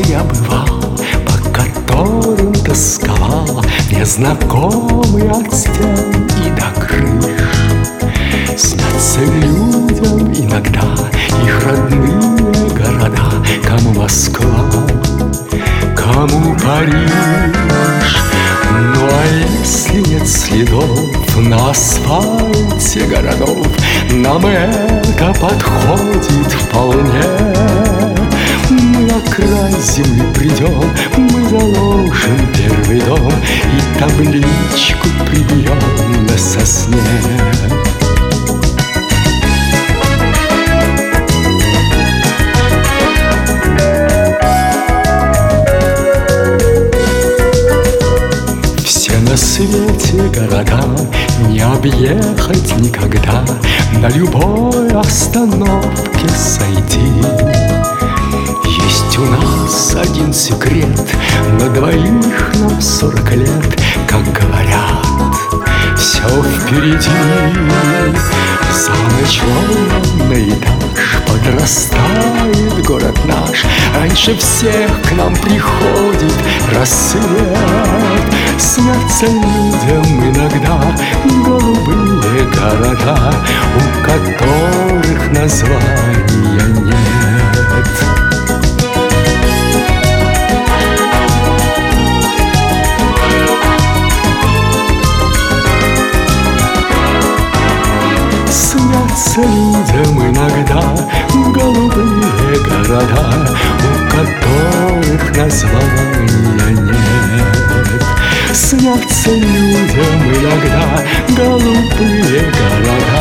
я бывал, по которым тосковал, незнакомый от стен и до крыш. Снятся людям иногда их родные города, кому Москва, кому Париж. Ну а если нет следов на асфальте городов, нам это подходит вполне. Мы на край земли придем, мы заложим первый дом и табличку прибьем на сосне. На свете города не объехать никогда, на любой остановке сойти. Есть у нас один секрет, на двоих нам 40 лет, как говорят, все впереди. За ночь на этаж подрастает город наш, раньше всех к нам приходит рассвет. Снятся людям иногда голубые города, у которых названия нет. Снятся людям иногда голубые города, у которых названия нет. Снятся людям иногда голубые города,